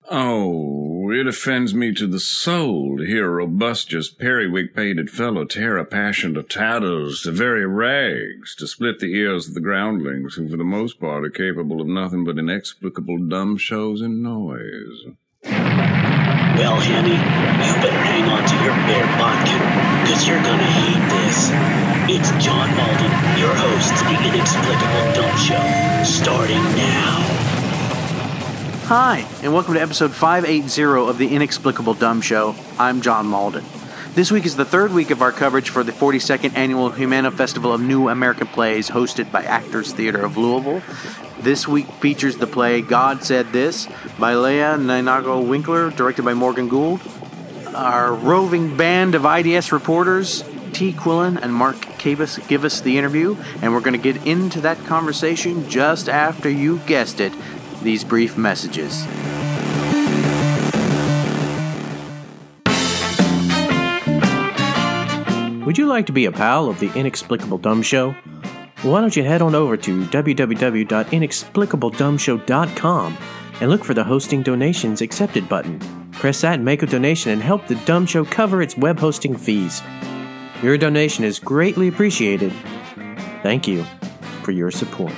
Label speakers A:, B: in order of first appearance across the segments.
A: Oh, it offends me to the soul to hear a robustious, periwig-pated fellow tear a passion to tatters, to very rags, to split the ears of the groundlings, who for the most part are capable of nothing but inexplicable dumb shows and noise.
B: Well, Hanny, you better hang on to your bear vodka, because you're gonna hate this. It's John Malden, your host of the Inexplicable Dumb Show, starting now.
C: Hi, and welcome to episode 580 of the Inexplicable Dumb Show. I'm John Malden. This week is the third week of our coverage for the 42nd Annual Humana Festival of New American Plays, hosted by Actors Theater of Louisville. This week features the play God Said This by Leah Nainago-Winkler, directed by Morgan Gould. Our roving band of IDS reporters, T. Quillen and Mark Cabus, give us the interview, and we're going to get into that conversation just after you guessed it, these brief messages. Would you like to be a pal of the Inexplicable Dumb Show? Why don't you head on over to www.inexplicabledumbshow.com and look for the Hosting Donations Accepted button. Press that and make a donation and help the Dumb Show cover its web hosting fees. Your donation is greatly appreciated. Thank you for your support.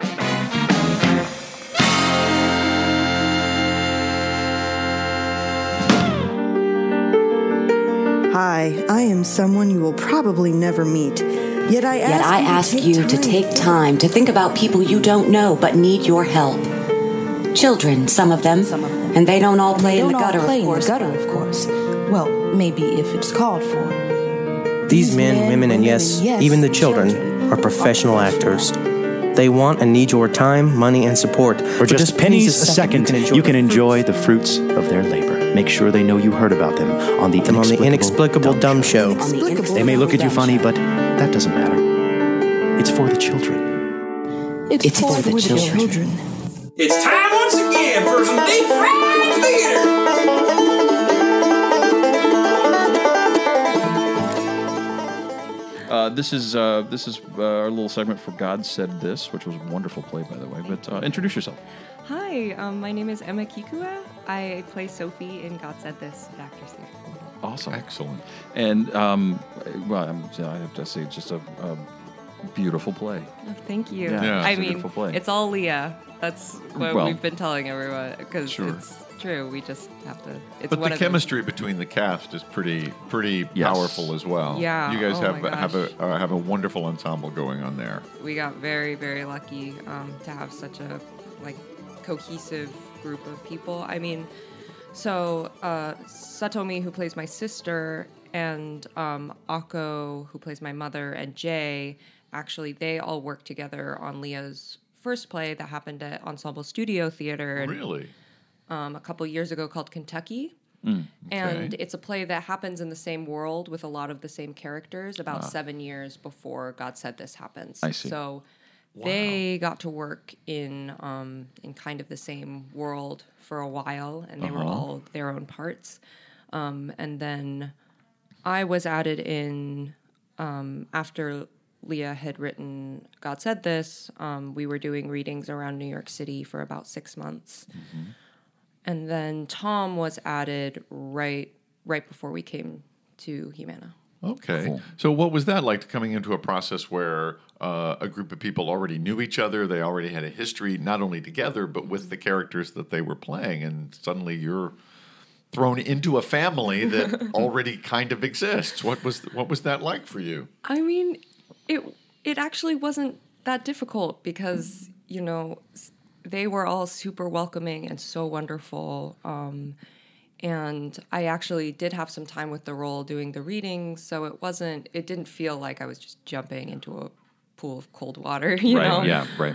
D: Hi, I am someone you will probably never meet. Yet I ask you to take
E: time to think about people you don't know but need your help. Children, some of them. And they don't all play in the gutter, of course.
D: Well, maybe if it's called for.
F: These men, women, and yes, even the children are professional actors. They want and need your time, money, and support.
G: For just pennies a second, you can enjoy the fruits of their labor. Make sure they know you heard about them on the Inexplicable Dumb Show. They may look at you funny, but that doesn't matter. It's for the children.
E: It's for the children.
H: It's time once again for some deep fried theater.
I: This is our little segment for God Said This, which was a wonderful play, by the way. But introduce yourself.
J: Hi, my name is Emma Kikua. I play Sophie in God Said This at Actors Theater.
I: Awesome. Excellent. And, I have to say, it's just a beautiful play.
J: Oh, thank you.
I: Yeah,
J: I mean, it's all Leah. That's what we've been telling everyone, because it's true. We just have to.
K: But the chemistry between the cast is pretty powerful as well.
J: Yeah.
K: You guys have a wonderful ensemble going on there.
J: We got very, very lucky to have such a cohesive group of people. I mean, so Satomi, who plays my sister, and Akko, who plays my mother, and Jay, actually, they all worked together on Leah's first play that happened at Ensemble Studio Theater.
K: Really?
J: A couple years ago, called Kentucky. And it's a play that happens in the same world with a lot of the same characters about 7 years before God Said This happens.
I: I see.
J: So they got to work in kind of the same world for a while, and they were all their own parts. And then I was added in after Leah had written God Said This. We were doing readings around New York City for about 6 months. Mm-hmm. And then Tom was added right before we came to Humana.
K: Okay. Cool. So what was that like, coming into a process where a group of people already knew each other, they already had a history, not only together, but with the characters that they were playing, and suddenly you're thrown into a family that already kind of exists? What was that like for you?
J: I mean, it actually wasn't that difficult because, they were all super welcoming and so wonderful. And I actually did have some time with the role doing the readings, so it didn't feel like I was just jumping into a pool of cold water, you know?
I: Yeah, right.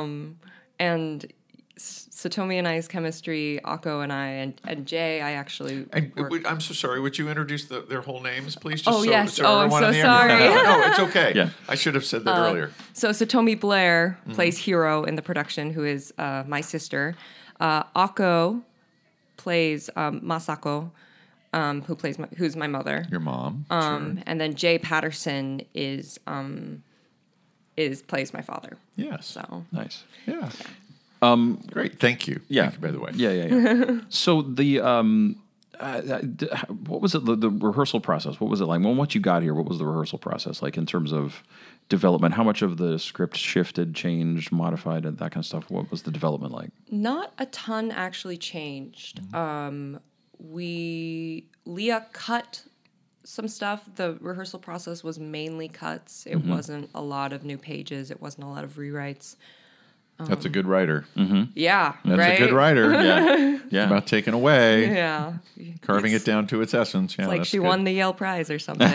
J: And Satomi and I's chemistry, Akko and I, and Jay, I actually...
K: I'm so sorry. Would you introduce their whole names, please?
J: Yes. I'm so sorry.
K: No, it's okay.
I: Yeah.
K: I should have said that earlier.
J: So Satomi Blair plays Hiro in the production, who is my sister. Akko plays Masako, who's my mother.
K: Your mom.
J: Sure. And then Jay Patterson plays my father.
K: Yes.
J: So
I: nice.
K: Yeah. Great, thank you.
I: Yeah,
K: thank you, by the way.
I: Yeah. So the what was it? The rehearsal process. What was it like? Well, once you got here, what was the rehearsal process like in terms of development? How much of the script shifted, changed, modified, and that kind of stuff? What was the development like?
J: Not a ton actually changed. Leah cut some stuff. The rehearsal process was mainly cuts. It wasn't a lot of new pages. It wasn't a lot of rewrites.
K: That's a good writer.
J: Yeah,
K: that's
J: right?
K: a good writer.
I: Yeah.
K: It's about taking away, carving it down to its essence. Yeah,
J: it's like
K: that's
J: she
K: good.
J: won the Yale Prize or something.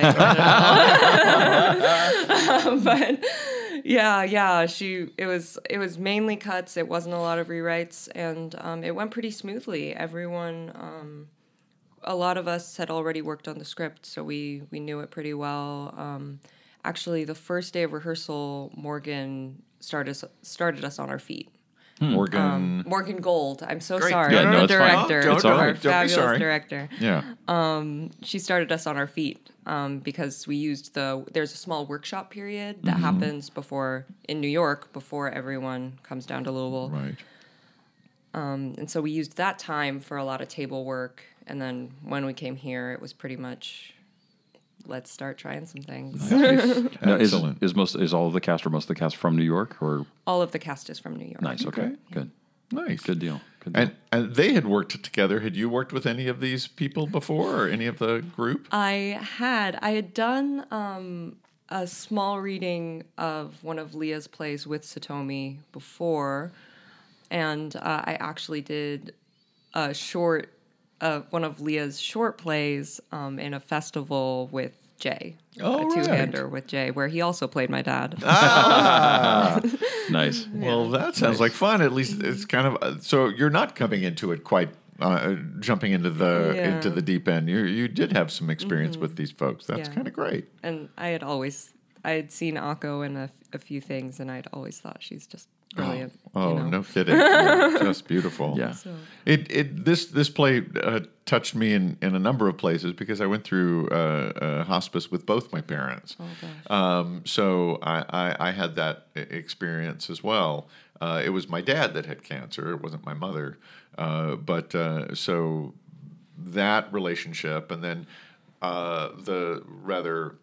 J: But yeah, it was mainly cuts. It wasn't a lot of rewrites, and it went pretty smoothly. Everyone, a lot of us had already worked on the script, so we knew it pretty well. Actually, the first day of rehearsal, Morgan started us on our feet. Morgan Gold. I'm so sorry.
K: Yeah,
J: the director.
K: Don't
J: fabulous
K: be sorry.
J: director.
K: Yeah.
J: She started us on our feet because we used there's a small workshop period that happens in New York before everyone comes down to Louisville.
K: Right.
J: And so we used that time for a lot of table work. And then when we came here, it was pretty much, let's start trying some things.
I: Now, is all of the cast or most of the cast from New York, or
J: all of the cast is from New York?
I: Nice. Okay. Good.
K: Nice.
I: Good deal.
K: And they had worked together. Had you worked with any of these people before, or any of the group?
J: I had done a small reading of one of Leah's plays with Satomi before, and I actually did a short. One of Leah's short plays in a festival with Jay.
K: Oh,
J: a two-hander with Jay, where he also played my dad.
I: Nice.
K: Well, that sounds like fun. At least it's kind of so you're not coming into it quite jumping into the deep end. You did have some experience with these folks. That's kind of great.
J: And I had seen Akko in a few things, and I'd always thought she's just brilliant.
K: No kidding. Just beautiful.
I: Yeah.
J: So.
K: This play touched me in a number of places because I went through hospice with both my parents.
J: Oh, gosh.
K: So I had that experience as well. It was my dad that had cancer. It wasn't my mother. So that relationship, and then the rather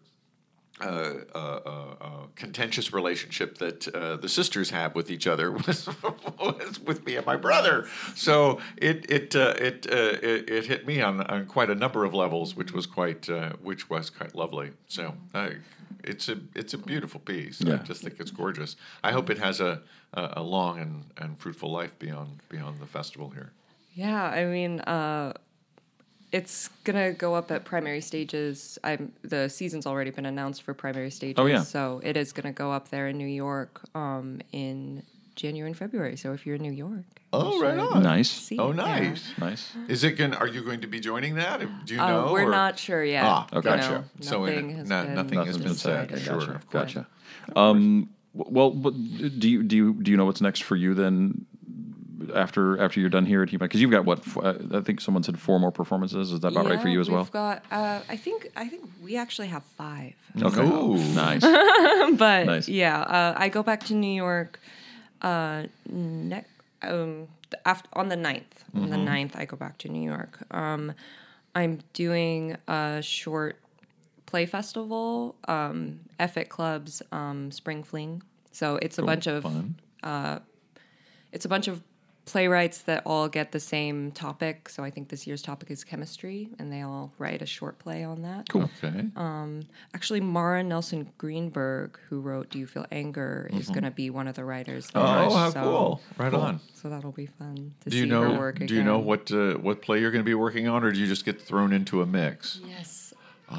K: contentious relationship that the sisters have with each other was with me and my brother. So it hit me on quite a number of levels, which was quite lovely. So it's a beautiful piece.
I: Yeah.
K: I just think it's gorgeous. I hope it has a long and fruitful life beyond the festival here.
J: Yeah, I mean. It's gonna go up at primary stages. The season's already been announced for primary stages.
I: Oh, yeah.
J: So it is gonna go up there in New York in January and February. So if you're in New York,
K: right on.
I: Nice.
J: see
K: Oh,
J: it.
K: nice.
J: Yeah.
I: Nice.
K: Is it going? Are you going to be joining that? Do you know?
J: We're
K: or?
J: not sure yet.
I: Okay.
K: Gotcha.
J: Nothing has been
K: nothing has been said.
J: decided.
K: Sure, of course.
I: Gotcha. Well, but do you know what's next for you then? After you're done here at HEMA, because you've got I think someone said 4 more performances. Is that about right for you as well?
J: We've got. I think we actually have 5.
I: Okay.
K: Ooh.
I: Nice.
J: But
I: Nice.
J: I go back to New York on the 9th. On the 9th, I go back to New York. I'm doing a short play festival, Effet Club's Spring Fling. So it's a bunch of
K: fun.
J: It's a bunch of playwrights that all get the same topic. So I think this year's topic is chemistry, and they all write a short play on that.
I: Cool.
K: Okay.
J: Actually, Mara Nelson Greenberg, who wrote Do You Feel Anger, is going to be one of the writers.
K: Oh, how
J: So-
K: cool! Right on.
J: So that'll be fun to
K: Do
J: see
K: you know?
J: her work again.
K: Do you know what play you're going to be working on, or do you just get thrown into a mix?
J: Yes.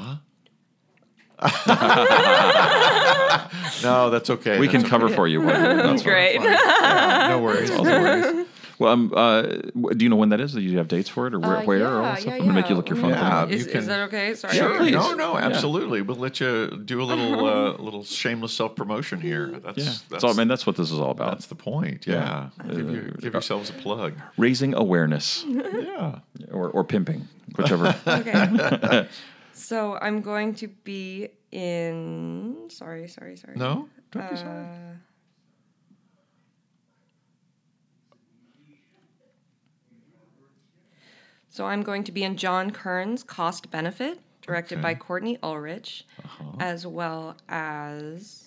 K: No, that's okay.
I: We
K: That's
I: can cover
K: okay.
I: for you. That's
J: Great.
K: Yeah, no worries. No worries.
I: Well, do you know when that is? Do you have dates for it, or where? Or all that stuff? I'm gonna make you look your phone.
K: Yeah.
I: up.
J: Is
K: can-
J: that okay? Sorry.
I: Sure. Please.
K: No, absolutely. We'll let you do a little shameless self promotion here.
I: That's what this is all about.
K: That's the point. Yeah. Give yourselves a plug.
I: Raising awareness,
K: Yeah.
I: or pimping, whichever.
J: Okay. So I'm going to be in. Sorry.
K: No, don't be sorry.
J: So I'm going to be in John Kern's Cost Benefit, directed by Courtney Ulrich, as well as...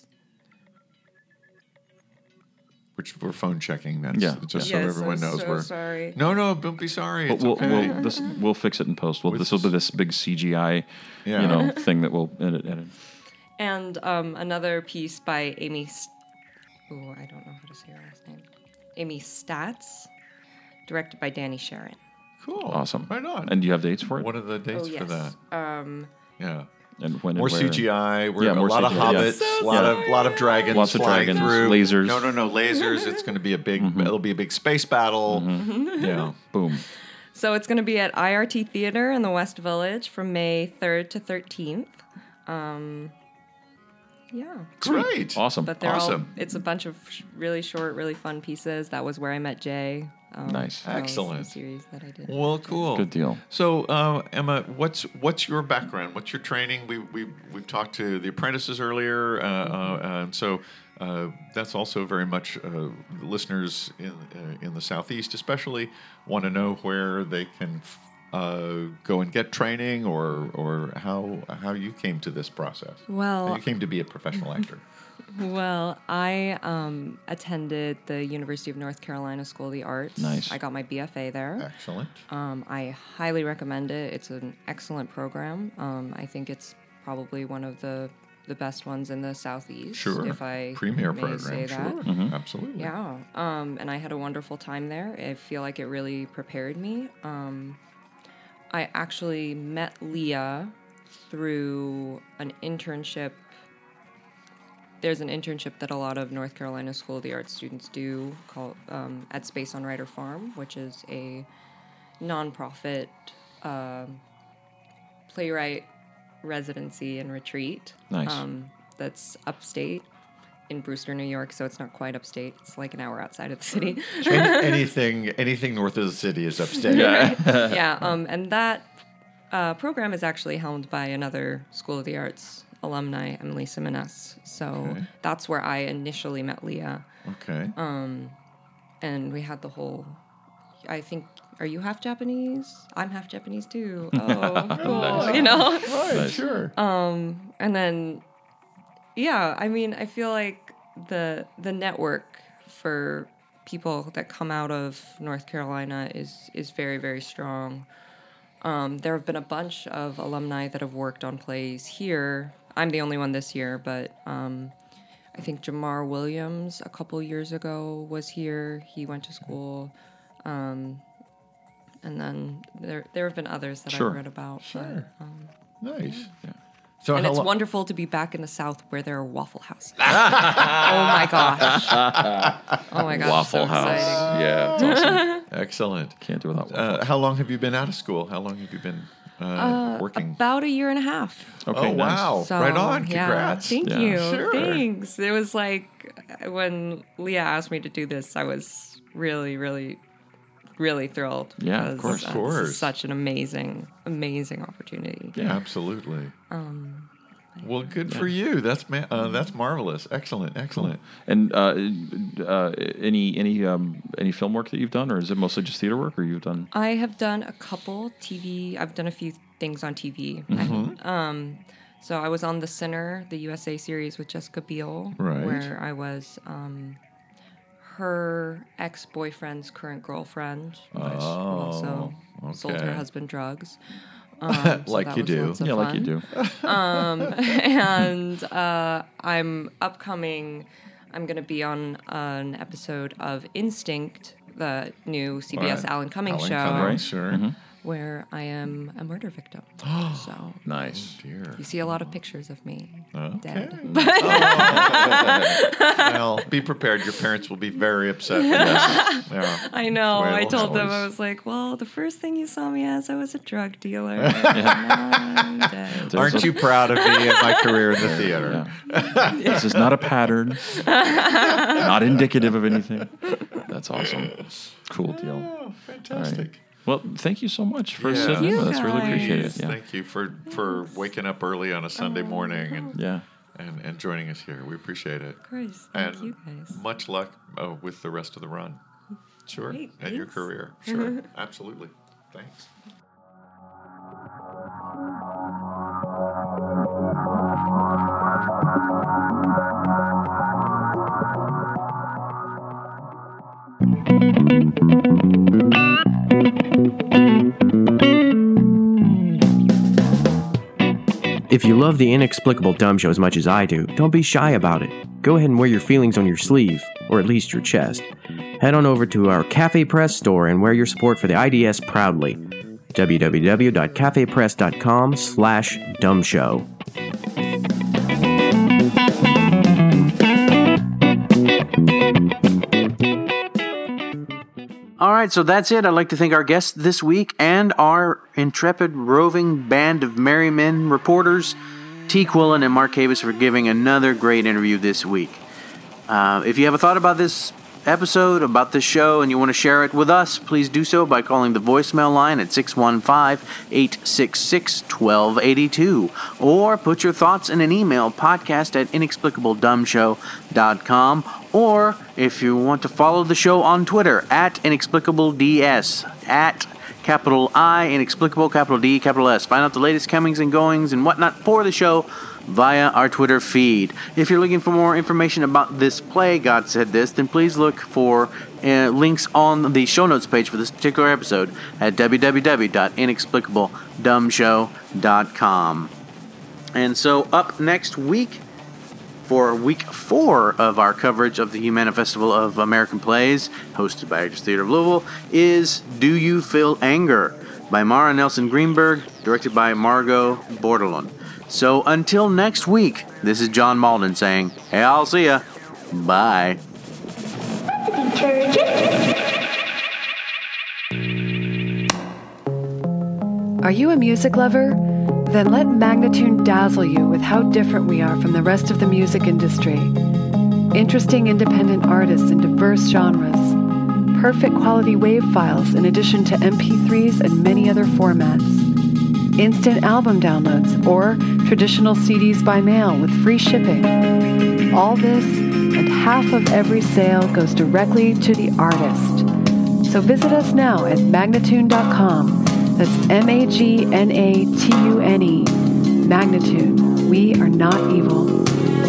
K: Which we're phone checking. That's just so everyone knows.
J: We're sorry.
K: No, don't be sorry. It's
I: we'll fix it in post. This will be this big CGI, thing that we'll edit.
J: And another piece by Amy. I don't know how to say her last name. Amy Statz, directed by Danny Sharon.
K: Cool.
I: Awesome.
K: Right on.
I: And do you have dates for it?
K: What are the dates for that? Yeah.
I: And when
K: more
I: and where?
K: CGI. We're
I: more
K: lot
I: CGI.
K: of hobbits,
J: So
K: lot of dragons,
I: lots of
K: flying
I: dragons,
K: through.
I: lasers.
K: No, lasers. It's going to be a big. It'll be a big space battle. Yeah.
I: Boom.
J: So it's going to be at IRT Theater in the West Village from May 3rd to 13th.
K: Great.
I: Awesome.
J: But they're it's a bunch of really short, really fun pieces. That was where I met Jay.
I: Nice.
K: Excellent.
J: The series that I did.
K: Well, cool.
I: Good deal.
K: So, Emma, what's your background? What's your training? We've talked to the apprentices earlier, and so that's also very much listeners in the Southeast, especially, want to know where they can go and get training, or how you came to this process.
J: Well,
K: how you came to be a professional actor.
J: Well, I attended the University of North Carolina School of the Arts.
I: Nice.
J: I got my BFA there.
K: Excellent.
J: I highly recommend it. It's an excellent program. I think it's probably one of the best ones in the Southeast.
K: Sure.
J: If I
K: Premier
J: may
K: program.
J: say that.
K: Sure. Absolutely.
J: Yeah. And I had a wonderful time there. I feel like it really prepared me. I actually met Leah through an internship. There's an internship that a lot of North Carolina School of the Arts students do called at Space on Ryder Farm, which is a nonprofit playwright residency and retreat.
I: Nice.
J: That's upstate in Brewster, New York, so it's not quite upstate. It's like an hour outside of the city.
K: anything north of the city is upstate.
J: Yeah. And that program is actually helmed by another School of the Arts alumni, Emily Simones. So that's where I initially met Leah.
K: Okay.
J: And we had the whole, I think, are you half Japanese? I'm half Japanese too. Oh, cool.
K: Nice. Right,
I: Nice.
K: Sure.
J: And then, I mean, I feel like the network for people that come out of North Carolina is very, very strong. There have been a bunch of alumni that have worked on plays here. I'm the only one this year, but I think Jamar Williams a couple years ago was here. He went to school. And then there have been others that I've read about.
K: Sure.
J: But,
K: nice. Yeah. So
J: and it's wonderful to be back in the South where there are Waffle Houses. Oh my gosh.
I: Waffle
J: so
I: House.
J: exciting.
I: Yeah, it's awesome.
K: Excellent.
I: Can't do without Waffle House.
K: How long have you been out of school? How long have you been working?
J: About a year and a half.
I: Okay,
K: oh,
I: nice.
K: wow.
J: So,
K: right on. Congrats.
J: Thank you.
K: Sure.
J: Thanks. It was like when Leah asked me to do this, I was really, really, really thrilled.
I: Yeah,
J: because,
K: of course.
J: This is such an amazing, amazing opportunity.
K: Yeah, absolutely. Well, good for you. That's marvelous. Excellent.
I: And any film work that you've done, or is it mostly just theater work, or you've done?
J: I have done a couple TV. I've done a few things on TV. So I was on The Sinner, the USA series with Jessica Biel, where I was her ex-boyfriend's current girlfriend. Who also sold her husband drugs.
K: Like you do.
I: Yeah, like you do.
J: And I'm going to be on an episode of Instinct, the new CBS Alan Cumming show.
K: Cumming, sure.
J: Where I am a murder victim. So
I: Nice.
K: Oh, dear.
J: you see a lot of pictures of me dead.
K: Well, be prepared. Your parents will be very upset. Yeah.
J: I know.
K: Well,
J: I told them, I was like, well, the first thing you saw me as, I was a drug dealer. I'm dead.
K: Aren't you proud of me and my career in the theater?
I: Yeah. This is not a pattern. Not indicative of anything. That's awesome. Cool deal.
K: Oh, fantastic.
I: Right. Well, thank you so much for sitting in with us. Really appreciate it. Yeah.
K: Thank you for waking up early on a Sunday morning and joining us here. We appreciate it.
J: Of course.
K: And
J: Thank you guys.
K: much luck with the rest of the run. Sure.
J: Great,
K: and your
J: thanks.
K: career. Sure. Absolutely. Thanks.
F: If you love the Inexplicable Dumb Show as much as I do, don't be shy about it. Go ahead and wear your feelings on your sleeve, or at least your chest. Head on over to our Cafe Press store and wear your support for the IDS proudly. www.cafepress.com/dumbshow.
C: All right, so that's it. I'd like to thank our guests this week and our intrepid roving band of merry men reporters, T. Quillen and Mark Cabas, for giving another great interview this week. If you have a thought about this episode, about this show, and you want to share it with us, please do so by calling the voicemail line at 615-866-1282, or put your thoughts in an email, podcast@inexplicabledumbshow.com, or if you want to follow the show on Twitter, @inexplicableds, capital I, inexplicable, capital D, capital S. Find out the latest comings and goings and whatnot for the show via our Twitter feed. If you're looking for more information about this play, God Said This, then please look for links on the show notes page for this particular episode at www.inexplicabledumbshow.com. And so up next week, for week 4 of our coverage of the Humana Festival of American Plays, hosted by Actors Theater of Louisville, is Do You Feel Anger? By Mara Nelson Greenberg, directed by Margot Bordelon. So until next week, this is John Malden saying, hey, I'll see ya. Bye.
L: Are you a music lover? Then let Magnatune dazzle you with how different we are from the rest of the music industry. Interesting independent artists in diverse genres. Perfect quality WAV files in addition to MP3s and many other formats. Instant album downloads or traditional CDs by mail with free shipping. All this and half of every sale goes directly to the artist. So visit us now at Magnatune.com. That's Magnatune. Magnatune. We are not evil.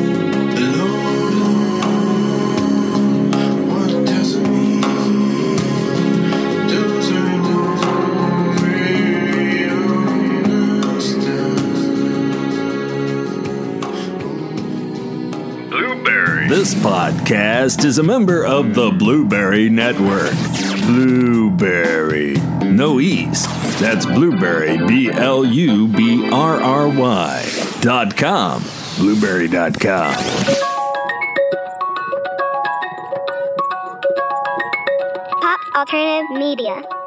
M: This podcast is a member of the Blueberry Network. Blueberry. No E's. That's Blueberry, BLUBRRY.com. Blueberry.com.
N: Pop Alternative Media.